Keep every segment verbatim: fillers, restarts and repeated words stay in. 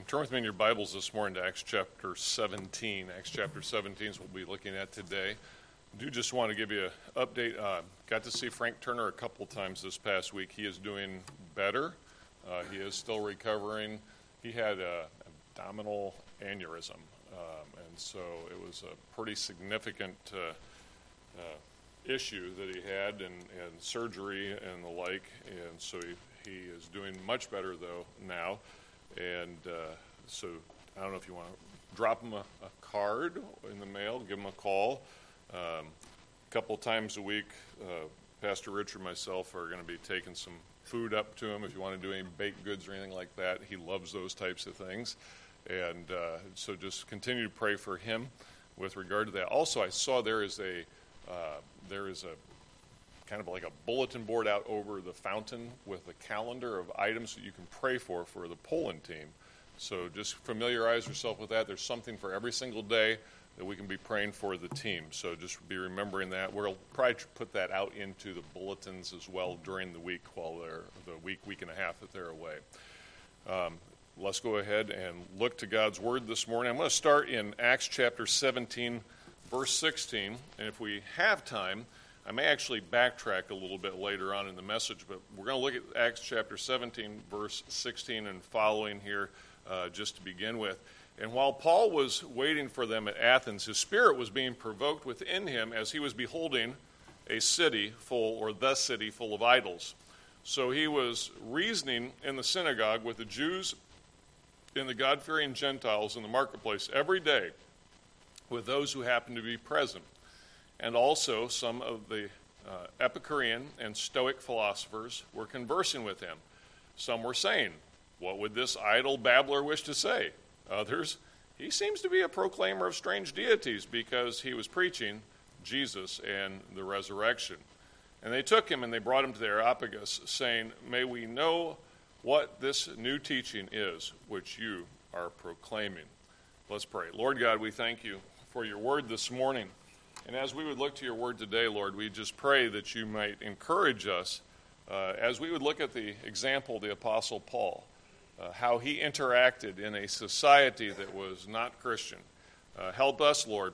Turn with me in your Bibles this morning to Acts chapter seventeen. Acts chapter seventeen is what we'll be looking at today. I do just want to give you an update. Uh, got to see Frank Turner a couple times this past week. He is doing better. Uh, he is still recovering. He had an abdominal aneurysm, um, and so it was a pretty significant uh, uh, issue that he had, and, and surgery and the like, and so he, he is doing much better, though, now. And uh, so I don't know if you want to drop him a, a card in the mail, give him a call. Um, a couple times a week, uh, Pastor Rich and myself are going to be taking some food up to him if you want to do any baked goods or anything like that. He loves those types of things. And uh, so just continue to pray for him with regard to that. Also, I saw there is a uh, there is a kind of like a bulletin board out over the fountain with a calendar of items that you can pray for for the Poland team. So just familiarize yourself with that. There's something for every single day that we can be praying for the team. So just be remembering that. We'll probably put that out into the bulletins as well during the week while they're, the week, week and a half that they're away. Um, let's go ahead and look to God's Word this morning. I'm going to start in Acts chapter seventeen, verse sixteen. And if we have time, I may actually backtrack a little bit later on in the message, but we're going to look at Acts chapter seventeen, verse sixteen and following here uh, just to begin with. And while Paul was waiting for them at Athens, his spirit was being provoked within him as he was beholding a city full, or the city full of idols. So he was reasoning in the synagogue with the Jews and the God-fearing Gentiles in the marketplace every day with those who happened to be present. And also some of the uh, Epicurean and Stoic philosophers were conversing with him. Some were saying, "What would this idle babbler wish to say?" Others, "He seems to be a proclaimer of strange deities," because he was preaching Jesus and the resurrection. And they took him and they brought him to the Areopagus, saying, "May we know what this new teaching is which you are proclaiming." Let's pray. Lord God, we thank you for your word this morning. And as we would look to your word today, Lord, we just pray that you might encourage us uh, as we would look at the example of the Apostle Paul, uh, how he interacted in a society that was not Christian. Uh, help us, Lord,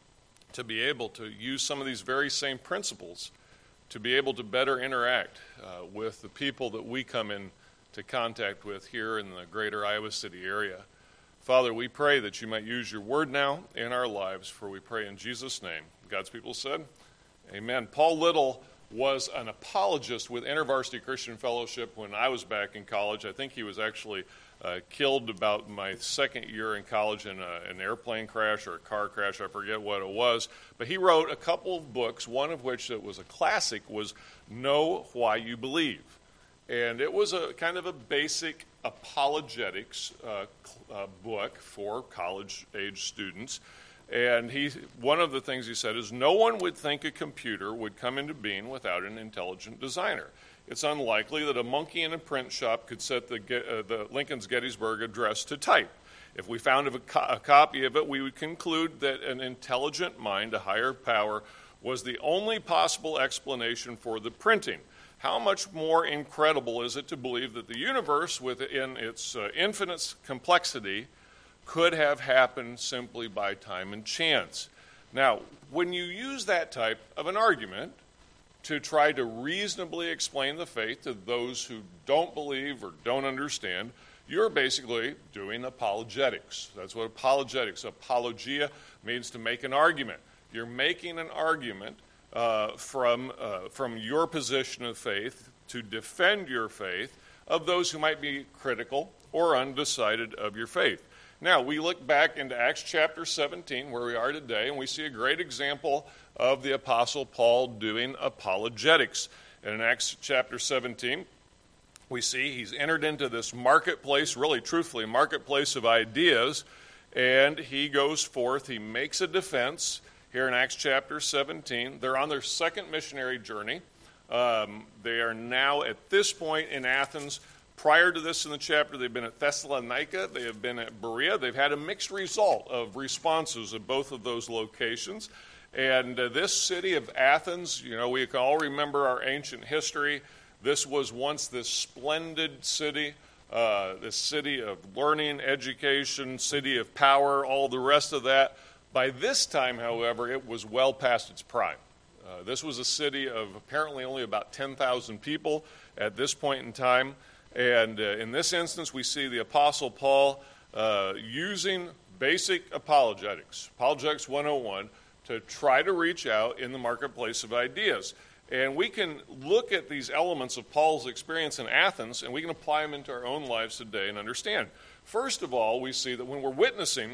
to be able to use some of these very same principles to be able to better interact uh, with the people that we come into contact with here in the greater Iowa City area. Father, we pray that you might use your word now in our lives, for we pray in Jesus' name. God's people said, amen. Paul Little was an apologist with InterVarsity Christian Fellowship when I was back in college. I think he was actually uh, killed about my second year in college in a, an airplane crash or a car crash. I forget what it was. But he wrote a couple of books, one of which that was a classic was Know Why You Believe. And it was a kind of a basic apologetics uh, uh, book for college-age students. And he, one of the things he said is, no one would think a computer would come into being without an intelligent designer. It's unlikely that a monkey in a print shop could set the, uh, the Lincoln's Gettysburg Address to type. If we found a, co- a copy of it, we would conclude that an intelligent mind, a higher power, was the only possible explanation for the printing. How much more incredible is it to believe that the universe, within its uh, infinite complexity, could have happened simply by time and chance? Now, when you use that type of an argument to try to reasonably explain the faith to those who don't believe or don't understand, you're basically doing apologetics. That's what apologetics, apologia, means, to make an argument. You're making an argument Uh, from uh, from your position of faith to defend your faith of those who might be critical or undecided of your faith. Now, we look back into Acts chapter seventeen, where we are today, and we see a great example of the Apostle Paul doing apologetics. And in Acts chapter seventeen, we see he's entered into this marketplace, really truthfully, marketplace of ideas, and he goes forth, he makes a defense. Here in Acts chapter seventeen, they're on their second missionary journey. Um, they are now at this point in Athens. Prior to this in the chapter, they've been at Thessalonica. They have been at Berea. They've had a mixed result of responses at both of those locations. And uh, this city of Athens, you know, we can all remember our ancient history. This was once this splendid city uh, this city of learning, education, city of power, all the rest of that. By this time, however, it was well past its prime. Uh, this was a city of apparently only about ten thousand people at this point in time. And uh, in this instance, we see the Apostle Paul uh, using basic apologetics, Apologetics one oh one, to try to reach out in the marketplace of ideas. And we can look at these elements of Paul's experience in Athens, and we can apply them into our own lives today and understand. First of all, we see that when we're witnessing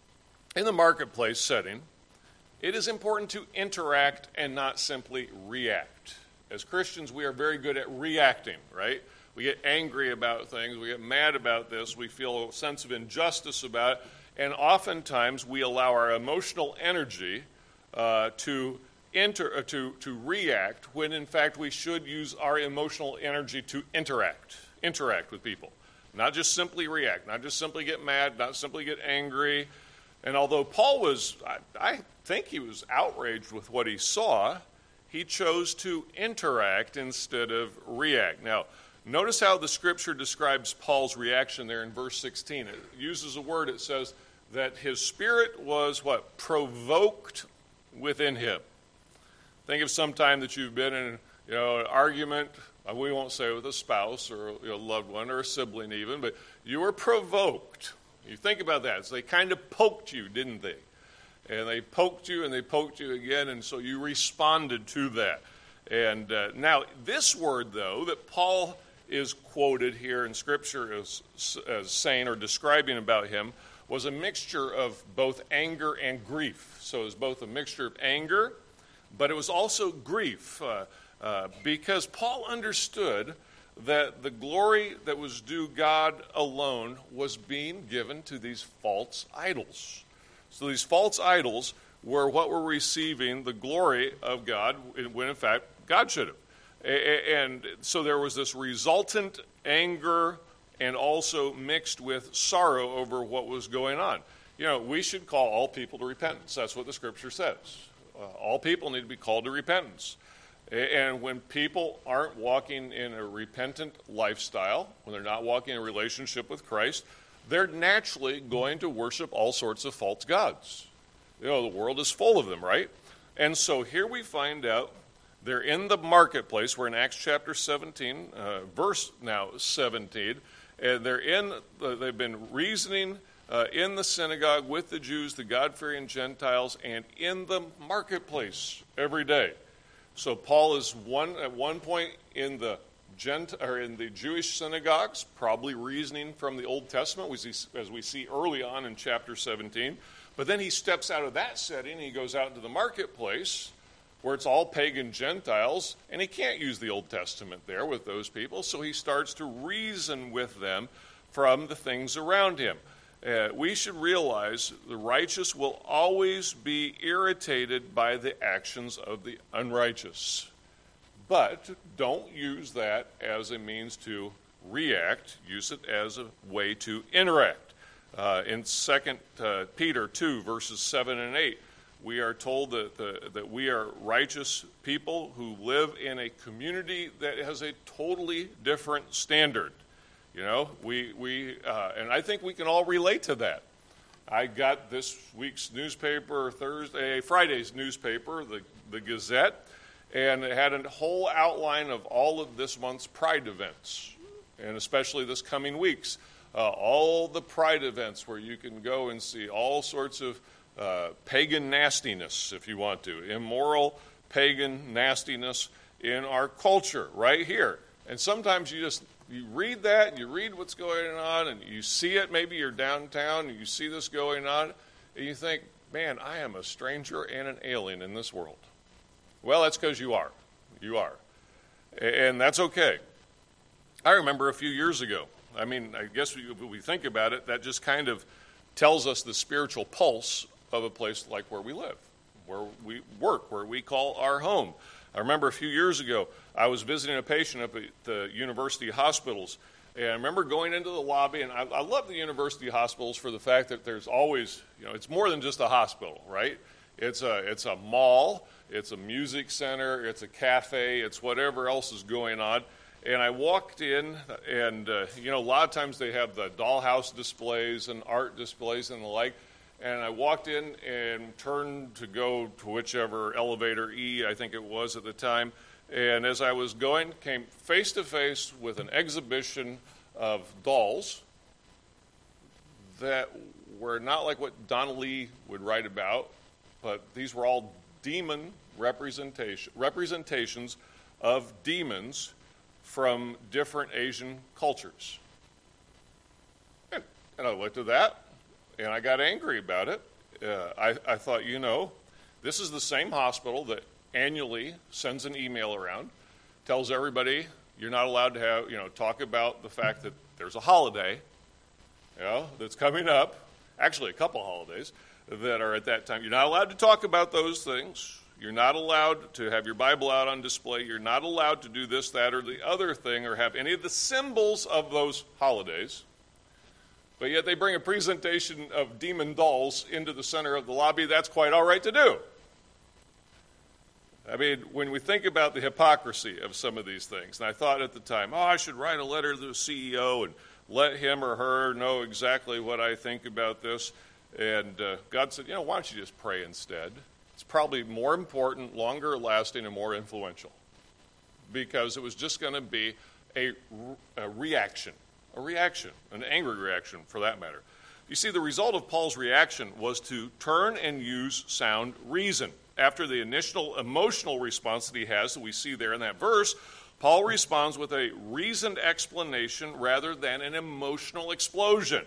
in the marketplace setting, it is important to interact and not simply react. As Christians, we are very good at reacting, right? We get angry about things, we get mad about this, we feel a sense of injustice about it, and oftentimes we allow our emotional energy uh, to Inter, uh, to, to react when in fact we should use our emotional energy to interact, interact with people. Not just simply react, not just simply get mad, not simply get angry. And although Paul was, I, I think he was outraged with what he saw, he chose to interact instead of react. Now, notice how the scripture describes Paul's reaction there in verse sixteen. It uses a word, it says that his spirit was what? Provoked within him. Think of some time that you've been in, you know, an argument, we won't say with a spouse or a loved one or a sibling even, but you were provoked. You think about that. So they kind of poked you, didn't they? And they poked you and they poked you again, and so you responded to that. And uh, now this word, though, that Paul is quoted here in Scripture as, as saying or describing about him was a mixture of both anger and grief. So it was both a mixture of anger, but it was also grief, uh, uh, because Paul understood that the glory that was due God alone was being given to these false idols. So these false idols were what were receiving the glory of God, when in fact God should have. And so there was this resultant anger and also mixed with sorrow over what was going on. You know, we should call all people to repentance. That's what the Scripture says. Uh, all people need to be called to repentance. And when people aren't walking in a repentant lifestyle, when they're not walking in a relationship with Christ, they're naturally going to worship all sorts of false gods. You know, the world is full of them, right? And so here we find out they're in the marketplace. We're in Acts chapter seventeen, uh, verse now seventeen. And they're in, uh, they've been reasoning Uh, in the synagogue with the Jews, the God-fearing Gentiles, and in the marketplace every day. So Paul is one at one point in the Gent or in the Jewish synagogues, probably reasoning from the Old Testament, we see, as we see early on in chapter seventeen. But then he steps out of that setting, and he goes out into the marketplace, where it's all pagan Gentiles, and he can't use the Old Testament there with those people, so he starts to reason with them from the things around him. Uh, we should realize the righteous will always be irritated by the actions of the unrighteous. But don't use that as a means to react. Use it as a way to interact. Uh, in Second uh, Peter two, verses seven and eight, we are told that, the, that we are righteous people who live in a community that has a totally different standard. You know, we, we uh, and I think we can all relate to that. I got this week's newspaper, Thursday, Friday's newspaper, the, the Gazette, and it had a whole outline of all of this month's Pride events, and especially this coming week's. Uh, all the Pride events where you can go and see all sorts of uh, pagan nastiness, if you want to, immoral pagan nastiness in our culture right here. And sometimes you just You read that, and you read what's going on, and you see it. Maybe you're downtown, and you see this going on, and you think, man, I am a stranger and an alien in this world. Well, that's because you are. You are. And that's okay. I remember a few years ago, I mean, I guess if we think about it, that just kind of tells us the spiritual pulse of a place like where we live, where we work, where we call our home. I remember a few years ago, I was visiting a patient up at the university hospitals, and I remember going into the lobby, and I, I love the university hospitals for the fact that there's always, you know, it's more than just a hospital, right? It's a, it's a mall, it's a music center, it's a cafe, it's whatever else is going on, And I walked in, and, uh, you know, a lot of times they have the dollhouse displays and art displays and the like. And I walked in and turned to go to whichever elevator, E, I think it was at the time. And as I was going, came face to face with an exhibition of dolls that were not like what Donna Lee would write about, but these were all demon representation, representations of demons from different Asian cultures. And, and I looked at that, and I got angry about it. Uh, I, I thought, you know, this is the same hospital that annually sends an email around, tells everybody you're not allowed to have, you know, talk about the fact that there's a holiday, you know, that's coming up, actually a couple holidays that are at that time. You're not allowed to talk about those things. You're not allowed to have your Bible out on display. You're not allowed to do this, that, or the other thing, or have any of the symbols of those holidays. But yet they bring a presentation of demon dolls into the center of the lobby. That's quite all right to do. I mean, when we think about the hypocrisy of some of these things, and I thought at the time, oh, I should write a letter to the C E O and let him or her know exactly what I think about this. And uh, God said, you know, why don't you just pray instead? It's probably more important, longer lasting, and more influential, because it was just going to be a, a reaction, a reaction, an angry reaction for that matter. You see, the result of Paul's reaction was to turn and use sound reason. After the initial emotional response that he has that we see there in that verse, Paul responds with a reasoned explanation rather than an emotional explosion.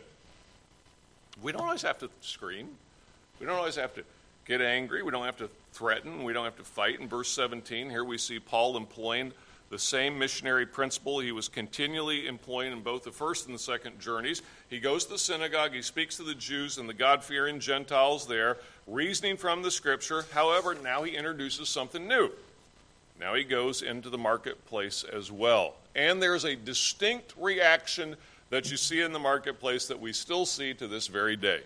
We don't always have to scream. We don't always have to get angry. We don't have to threaten. We don't have to fight. In verse seventeen, here we see Paul employing the same missionary principle he was continually employing in both the first and the second journeys. He goes to the synagogue, he speaks to the Jews and the God-fearing Gentiles there, reasoning from the Scripture. However, now he introduces something new. Now he goes into the marketplace as well. And there's a distinct reaction that you see in the marketplace that we still see to this very day.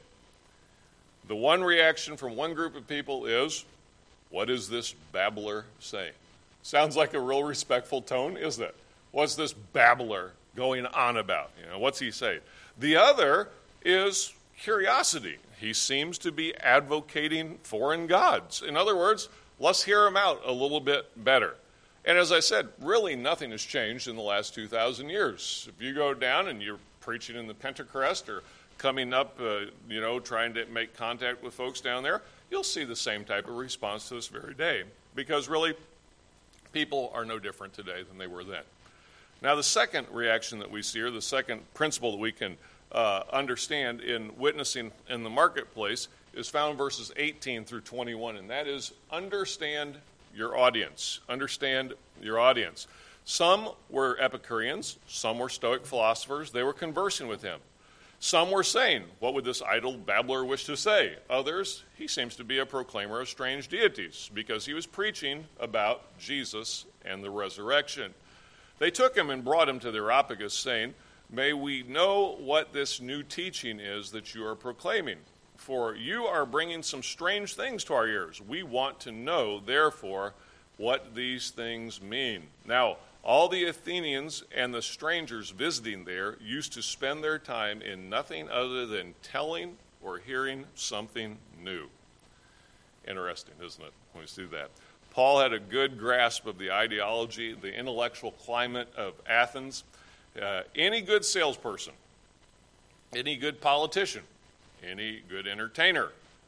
The one reaction from one group of people is, what is this babbler saying? Sounds like a real respectful tone, isn't it? What's this babbler going on about? You know, what's he saying? The other is curiosity. He seems to be advocating foreign gods. In other words, let's hear him out a little bit better. And as I said, really nothing has changed in the last two thousand years. If you go down and you're preaching in the Pentecrest or coming up, uh, you know, trying to make contact with folks down there, you'll see the same type of response to this very day. Because really, people are no different today than they were then. Now, the second reaction that we see, or the second principle that we can uh, understand in witnessing in the marketplace, is found in verses eighteen through twenty-one, and that is understand your audience. Understand your audience. Some were Epicureans, some were Stoic philosophers. They were conversing with him. Some were saying, what would this idle babbler wish to say? Others, he seems to be a proclaimer of strange deities because he was preaching about Jesus and the resurrection. They took him and brought him to the Areopagus, saying, may we know what this new teaching is that you are proclaiming. For you are bringing some strange things to our ears. We want to know, therefore, what these things mean. Now, all the Athenians and the strangers visiting there used to spend their time in nothing other than telling or hearing something new. Interesting, isn't it, when we see that? Paul had a good grasp of the ideology, the intellectual climate of Athens. Uh, any good salesperson, any good politician, any good entertainer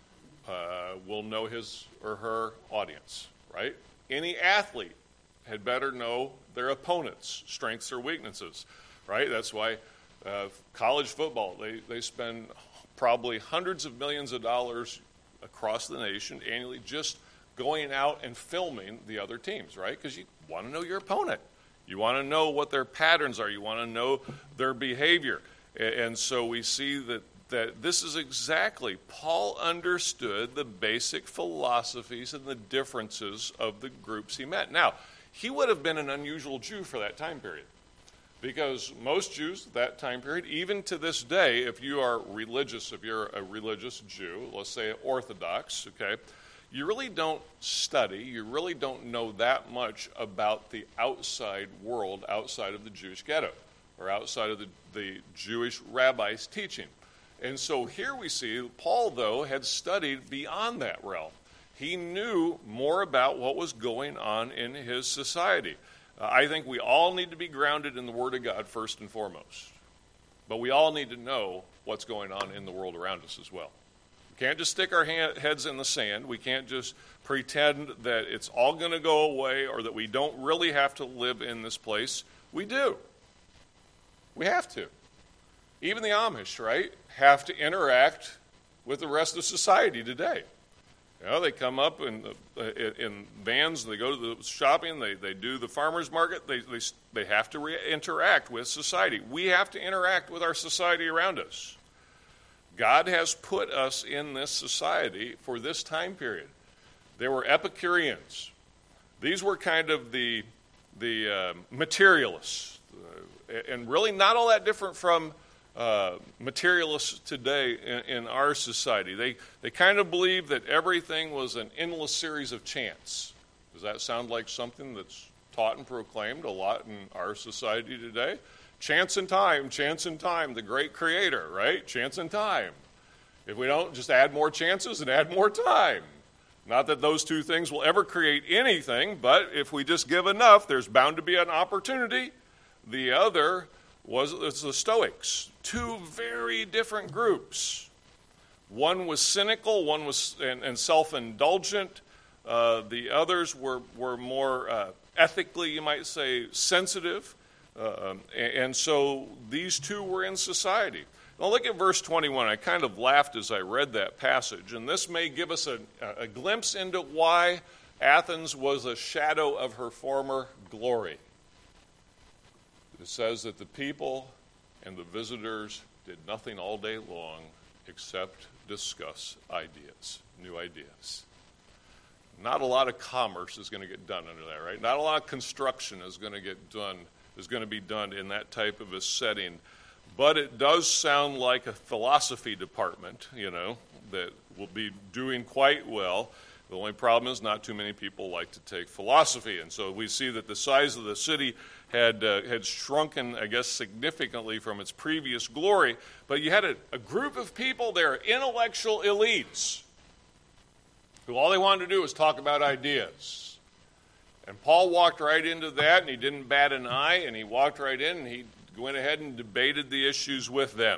uh, will know his or her audience, right? Any athlete had better know their opponents' strengths or weaknesses, right? That's why uh, college football, they, they spend probably hundreds of millions of dollars across the nation annually just going out and filming the other teams, right? Because you want to know your opponent. You want to know what their patterns are. You want to know their behavior. And so we see that, that this is exactly, Paul understood the basic philosophies and the differences of the groups he met. Now, he would have been an unusual Jew for that time period, because most Jews at that time period, even to this day, if you are religious, if you're a religious Jew, let's say Orthodox, okay, you really don't study, you really don't know that much about the outside world, outside of the Jewish ghetto, or outside of the, the Jewish rabbis' teaching. And so here we see Paul, though, had studied beyond that realm. He knew more about what was going on in his society. Uh, I think we all need to be grounded in the Word of God first and foremost. But we all need to know what's going on in the world around us as well. We can't just stick our hand, heads in the sand. We can't just pretend that it's all going to go away or that we don't really have to live in this place. We do. We have to. Even the Amish, right, have to interact with the rest of society today. You know, they come up in, the, in vans, they go to the shopping, they, they do the farmer's market, they, they, they have to re- interact with society. We have to interact with our society around us. God has put us in this society for this time period. There were Epicureans. These were kind of the, the uh, materialists, uh, and really not all that different from Uh, materialists today in, in our society. They they kind of believe that everything was an endless series of chance. Does that sound like something that's taught and proclaimed a lot in our society today? Chance and time, chance and time, the great creator, right? Chance and time. If we don't, just add more chances and add more time. Not that those two things will ever create anything, but if we just give enough, there's bound to be an opportunity. The other was it's the Stoics. Two very different groups. One was cynical, one was and, and self-indulgent. Uh, the others were were more uh, ethically, you might say, sensitive. Uh, and, and so these two were in society. Now look at verse twenty-one. I kind of laughed as I read that passage, and this may give us a, a glimpse into why Athens was a shadow of her former glory. It says that the people and the visitors did nothing all day long except discuss ideas, new ideas. Not a lot of commerce is going to get done under that, right? Not a lot of construction is going to get done, is going to be done in that type of a setting. But it does sound like a philosophy department, you know, that will be doing quite well. The only problem is not too many people like to take philosophy. And so we see that the size of the city had uh, had shrunken, I guess, significantly from its previous glory. But you had a, a group of people there, intellectual elites, who all they wanted to do was talk about ideas. And Paul walked right into that, and he didn't bat an eye, and he walked right in, and he went ahead and debated the issues with them.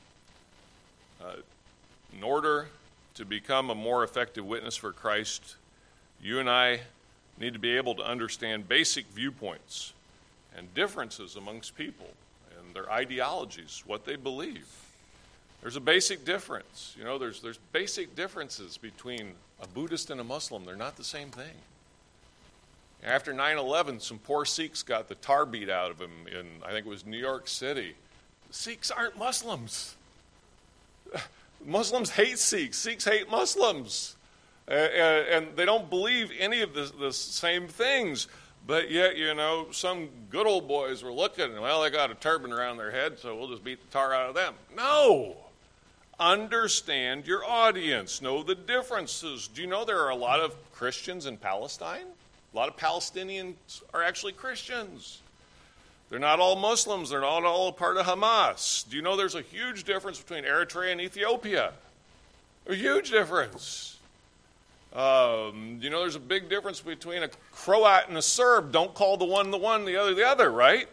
Uh, in order to become a more effective witness for Christ, you and I need to be able to understand basic viewpoints and differences amongst people and their ideologies, what they believe. There's a basic difference. You know, there's there's basic differences between a Buddhist and a Muslim. They're not the same thing. After nine eleven, some poor Sikhs got the tar beat out of them in, I think it was New York City. Sikhs aren't Muslims. Muslims hate Sikhs. Sikhs hate Muslims. Uh, and they don't believe any of the, the same things. But yet, you know, some good old boys were looking, and, well, they got a turban around their head, so we'll just beat the tar out of them. No! Understand your audience. Know the differences. Do you know there are a lot of Christians in Palestine? A lot of Palestinians are actually Christians. They're not all Muslims. They're not all a part of Hamas. Do you know there's a huge difference between Eritrea and Ethiopia? A huge difference. Um, you know, there's a big difference between a Croat and a Serb. Don't call the one the one, the other the other, right?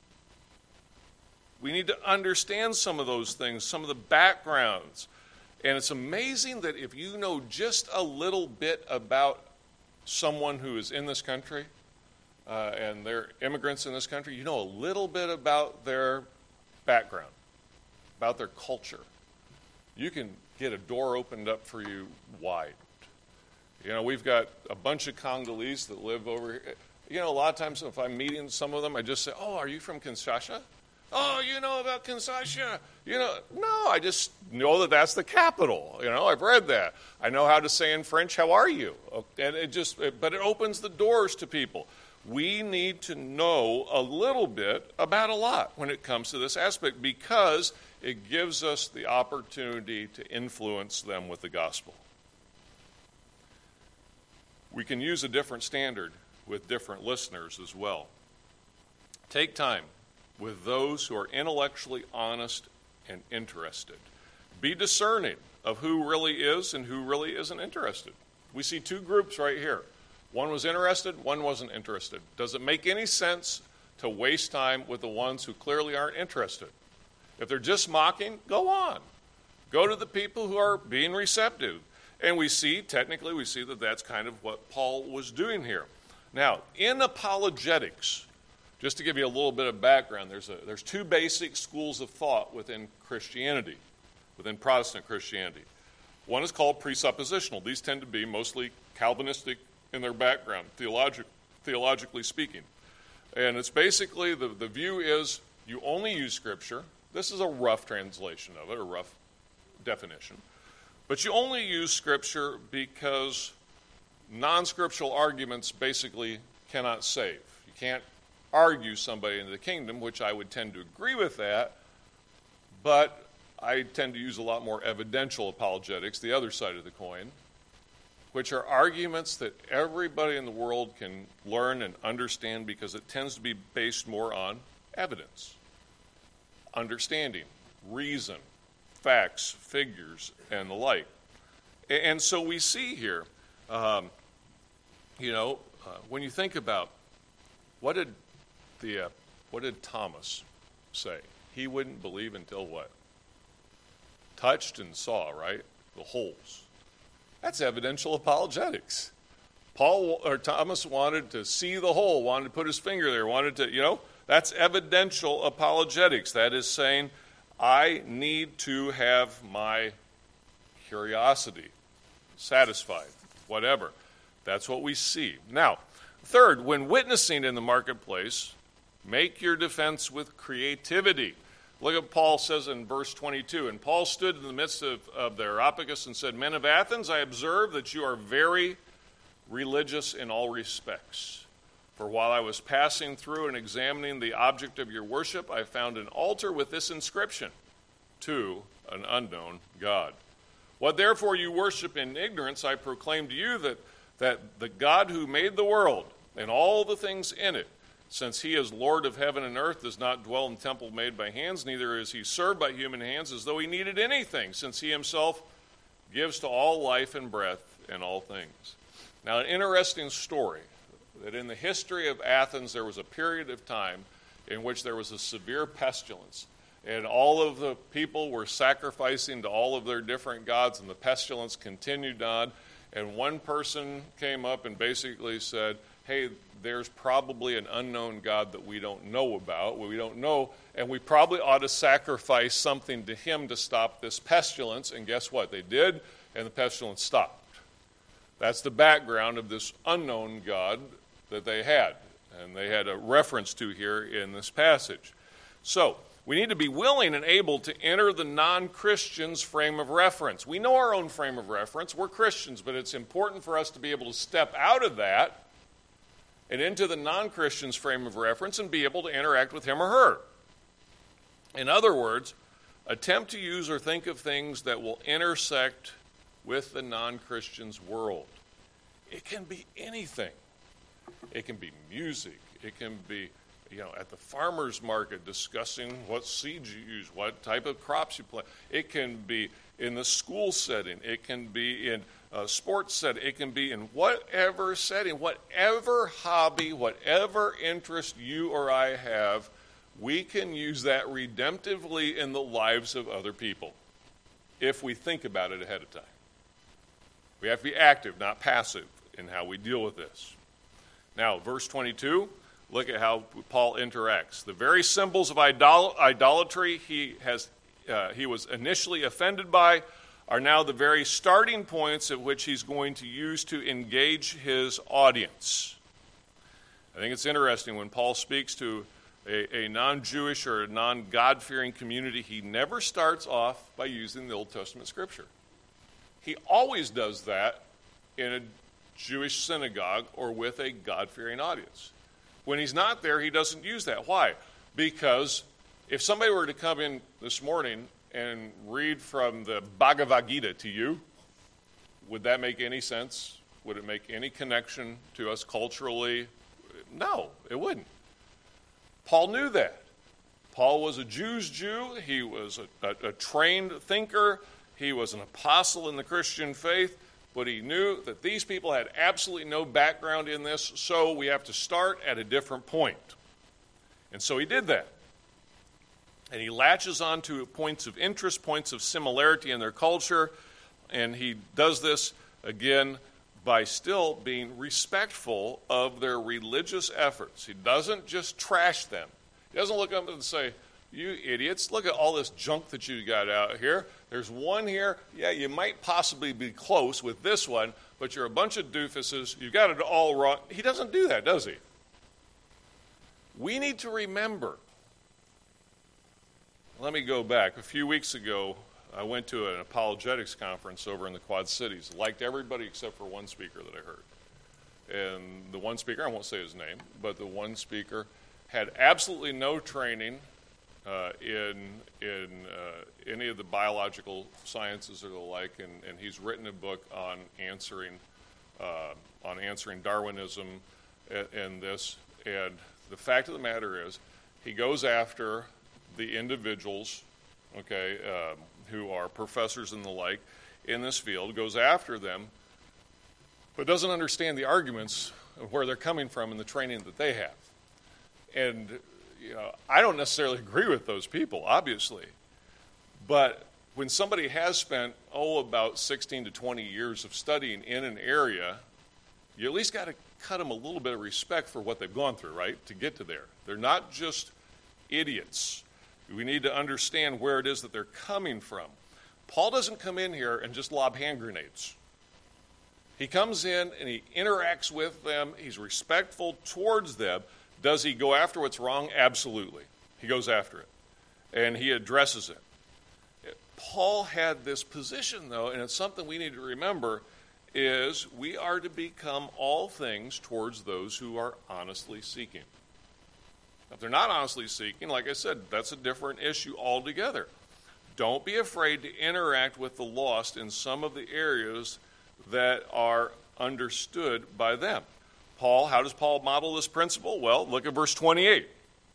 We need to understand some of those things, some of the backgrounds. And it's amazing that if you know just a little bit about someone who is in this country, uh, and they're immigrants in this country, you know a little bit about their background, about their culture. You can get a door opened up for you wide. You know, we've got a bunch of Congolese that live over here. You know, a lot of times if I'm meeting some of them, I just say, oh, are you from Kinshasa? Oh, you know about Kinshasa? You know, no, I just know that that's the capital. You know, I've read that. I know how to say in French, how are you? And it just, but it opens the doors to people. We need to know a little bit about a lot when it comes to this aspect because it gives us the opportunity to influence them with the gospel. we can use a different standard with different listeners as well. Take time with those who are intellectually honest and interested. Be discerning of who really is and who really isn't interested. We see two groups right here. One was interested, one wasn't interested. Does it make any sense to waste time with the ones who clearly aren't interested? If they're just mocking, go on. Go to the people who are being receptive. And we see, technically, we see that that's kind of what Paul was doing here. Now, in apologetics, just to give you a little bit of background, there's a, there's two basic schools of thought within Christianity, within Protestant Christianity. One is called presuppositional. These tend to be mostly Calvinistic in their background, theologic, theologically speaking. And it's basically, the, the view is you only use Scripture. This is a rough translation of it, a rough definition. But you only use Scripture because non-scriptural arguments basically cannot save. You can't argue somebody into the kingdom, which I would tend to agree with that, but I tend to use a lot more evidential apologetics, the other side of the coin, which are arguments that everybody in the world can learn and understand because it tends to be based more on evidence, understanding, reason, facts, figures, and the like. And so we see here, um, you know, uh, when you think about what did the uh, what did Thomas say? He wouldn't believe until what? Touched and saw, right? The holes. That's evidential apologetics. Paul or Thomas wanted to see the hole, wanted to put his finger there, wanted to, you know, that's evidential apologetics. That is saying, I need to have my curiosity satisfied, whatever. That's what we see. Now, third, when witnessing in the marketplace, make your defense with creativity. Look at what Paul says in verse twenty-two. And Paul stood in the midst of, of the Areopagus and said, Men of Athens, I observe that you are very religious in all respects. For while I was passing through and examining the object of your worship, I found an altar with this inscription, to an unknown God. What therefore you worship in ignorance, I proclaim to you that, that the God who made the world and all the things in it, since he is Lord of heaven and earth, does not dwell in temple made by hands, neither is he served by human hands as though he needed anything, since he himself gives to all life and breath and all things. Now, an interesting story, that in the history of Athens, there was a period of time in which there was a severe pestilence, and all of the people were sacrificing to all of their different gods, and the pestilence continued on, and one person came up and basically said, hey, there's probably an unknown God that we don't know about, we don't know, and we probably ought to sacrifice something to him to stop this pestilence. And guess what? They did, and the pestilence stopped. That's the background of this unknown God that they had, and they had a reference to here in this passage. So, we need to be willing and able to enter the non-Christian's frame of reference. We know our own frame of reference. We're Christians, but it's important for us to be able to step out of that and into the non-Christian's frame of reference and be able to interact with him or her. In other words, attempt to use or think of things that will intersect with the non-Christian's world. It can be anything. It can be music. It can be, you know, at the farmer's market discussing what seeds you use, what type of crops you plant. It can be in the school setting. It can be in a sports setting. It can be in whatever setting, whatever hobby, whatever interest you or I have, we can use that redemptively in the lives of other people if we think about it ahead of time. We have to be active, not passive, in how we deal with this. Now, verse twenty-two, look at how Paul interacts. The very symbols of idol- idolatry he has uh, he was initially offended by are now the very starting points at which he's going to use to engage his audience. I think it's interesting when Paul speaks to a, a non-Jewish or a non-God-fearing community, he never starts off by using the Old Testament scripture. He always does that in a Jewish synagogue or with a God-fearing audience. When he's not there, he doesn't use that. Why? Because if somebody were to come in this morning and read from the Bhagavad Gita to you, would that make any sense? Would it make any connection to us culturally? No, it wouldn't. Paul knew that. Paul was a Jew's Jew. He was a, a, a trained thinker. He was an apostle in the Christian faith. But he knew that these people had absolutely no background in this, so we have to start at a different point. And so he did that. And he latches on to points of interest, points of similarity in their culture, and he does this, again, by still being respectful of their religious efforts. He doesn't just trash them. He doesn't look up and say, you idiots, look at all this junk that you got out here. There's one here. Yeah, you might possibly be close with this one, but you're a bunch of doofuses. You got it all wrong. He doesn't do that, does he? We need to remember. Let me go back. A few weeks ago, I went to an apologetics conference over in the Quad Cities. Liked everybody except for one speaker that I heard. And the one speaker, I won't say his name, but the one speaker had absolutely no training uh, in in uh, any of the biological sciences or the like, and, and he's written a book on answering uh, on answering Darwinism and, and this. And the fact of the matter is, he goes after the individuals, okay, um, who are professors and the like in this field, goes after them, but doesn't understand the arguments of where they're coming from and the training that they have. And, you know, I don't necessarily agree with those people, obviously, but when somebody has spent, oh, about sixteen to twenty years of studying in an area, you at least got to cut them a little bit of respect for what they've gone through, right, to get to there. They're not just idiots. We need to understand where it is that they're coming from. Paul doesn't come in here and just lob hand grenades. He comes in and he interacts with them. He's respectful towards them. Does he go after what's wrong? Absolutely. He goes after it. And he addresses it. Paul had this position, though, and it's something we need to remember, is we are to become all things towards those who are honestly seeking. If they're not honestly seeking, like I said, that's a different issue altogether. Don't be afraid to interact with the lost in some of the areas that are understood by them. Paul, how does Paul model this principle? Well, look at verse twenty-eight.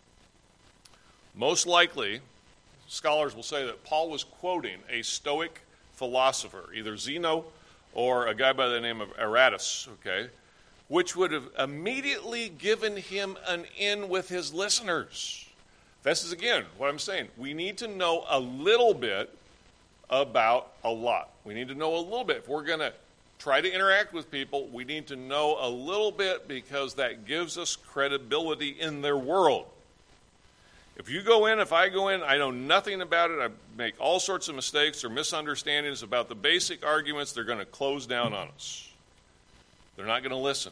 Most likely, scholars will say that Paul was quoting a Stoic philosopher, either Zeno or a guy by the name of Aratus, okay, which would have immediately given him an in with his listeners. This is, again, what I'm saying. We need to know a little bit about a lot. We need to know a little bit. If we're going to try to interact with people, we need to know a little bit because that gives us credibility in their world. If you go in, if I go in, I know nothing about it, I make all sorts of mistakes or misunderstandings about the basic arguments, they're going to close down on us. They're not going to listen.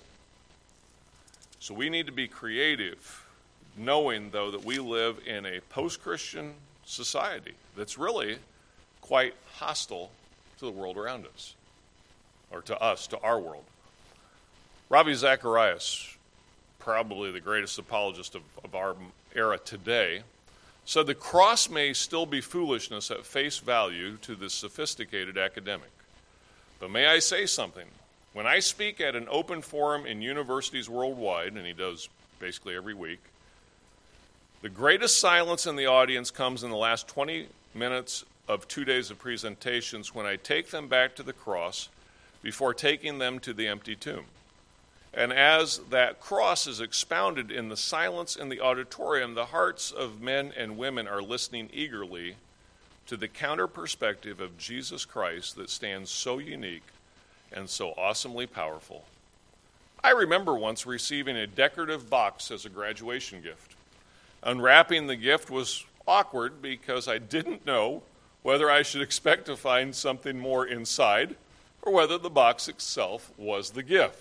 So we need to be creative, knowing, though, that we live in a post-Christian society that's really quite hostile to the world around us, or to us, to our world. Ravi Zacharias, probably the greatest apologist of, of our era today, said the cross may still be foolishness at face value to the sophisticated academic. But may I say something? When I speak at an open forum in universities worldwide, and he does basically every week, the greatest silence in the audience comes in the last twenty minutes of two days of presentations when I take them back to the cross before taking them to the empty tomb. And as that cross is expounded in the silence in the auditorium, the hearts of men and women are listening eagerly to the counter perspective of Jesus Christ that stands so unique and so awesomely powerful. I remember once receiving a decorative box as a graduation gift. Unwrapping the gift was awkward because I didn't know whether I should expect to find something more inside or whether the box itself was the gift.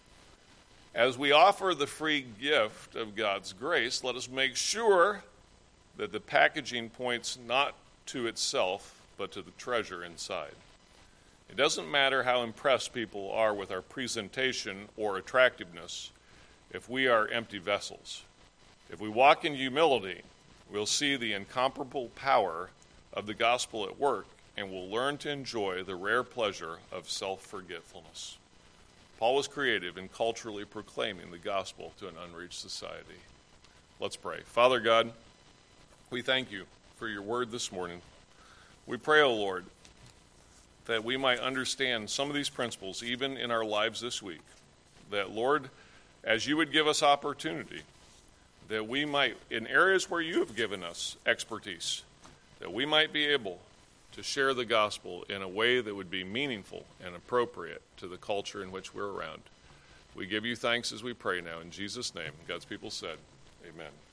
As we offer the free gift of God's grace, let us make sure that the packaging points not to itself, but to the treasure inside. It doesn't matter how impressed people are with our presentation or attractiveness if we are empty vessels. If we walk in humility, we'll see the incomparable power of the gospel at work, and we'll learn to enjoy the rare pleasure of self-forgetfulness. Paul was creative in culturally proclaiming the gospel to an unreached society. Let's pray. Father God, we thank you for your word this morning. We pray, O Lord, that we might understand some of these principles even in our lives this week. That, Lord, as you would give us opportunity, that we might, in areas where you have given us expertise, that we might be able to share the gospel in a way that would be meaningful and appropriate to the culture in which we're around. We give you thanks as we pray now. In Jesus' name, God's people said, amen.